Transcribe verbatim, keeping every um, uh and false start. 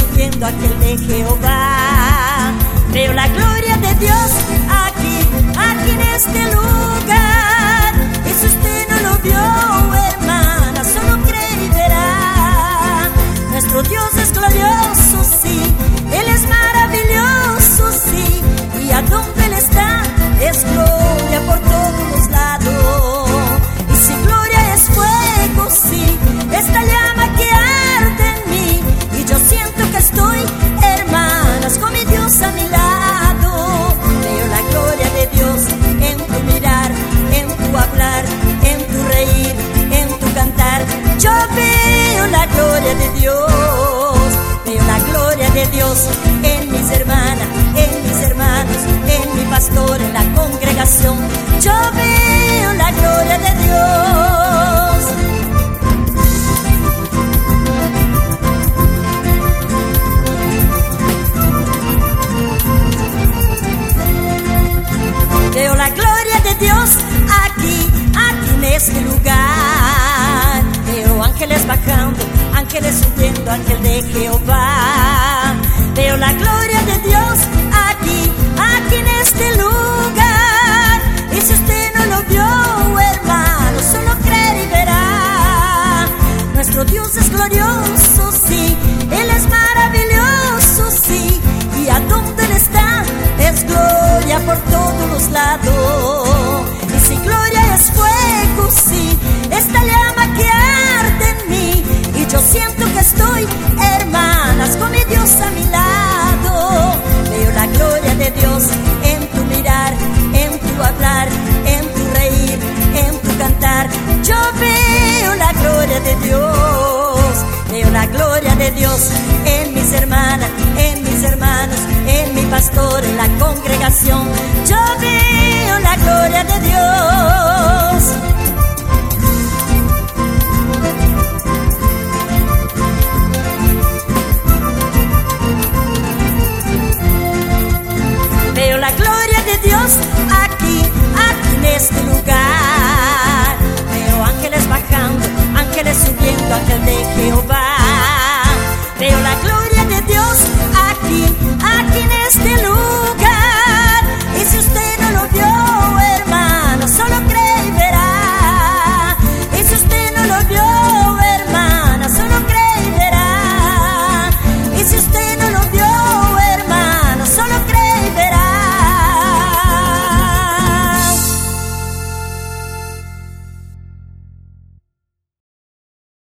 subiendo aquel de Jehová. Veo la gloria de Dios aquí, aquí en este lugar. Y si usted no lo vio, hermana, solo cree y verá. Nuestro Dios es glorioso, sí, Él es maravilloso, sí, y a donde Él está es gloria por todos los lados. Y si gloria es fuego, sí, esta llama que arde en mí, y yo siento que estoy, hermanas, con mi Dios a mi lado. Veo la gloria de Dios en tu mirar, en tu hablar, en tu reír, en tu cantar. Yo veo la gloria de Dios, veo la gloria de Dios en mis hermanas, en mis hermanos, en mi pastor, en la congregación. Yo veo la gloria de Dios. Veo la gloria de Dios aquí, aquí en este lugar. Veo ángeles bajando, ángeles subiendo, ángel de Jehová. Veo la gloria de Dios aquí, aquí en este lugar. Y si usted no lo vio, hermano, solo cree y verá. Nuestro Dios es glorioso, sí, Él es maravilloso, sí, y a donde Él está es gloria por todos los lados. Y si gloria es fuego, sí, esta llama que arde en mí, y yo siento que estoy, hermanas, con mi Dios a mi lado. Veo la gloria de Dios en tu mirar, en tu hablar, en tu reír, en tu cantar. Yo veo la gloria de Dios, veo la gloria de Dios en mis hermanas, en mis hermanos, en mi pastor, en la congregación. Yo veo la gloria de Dios.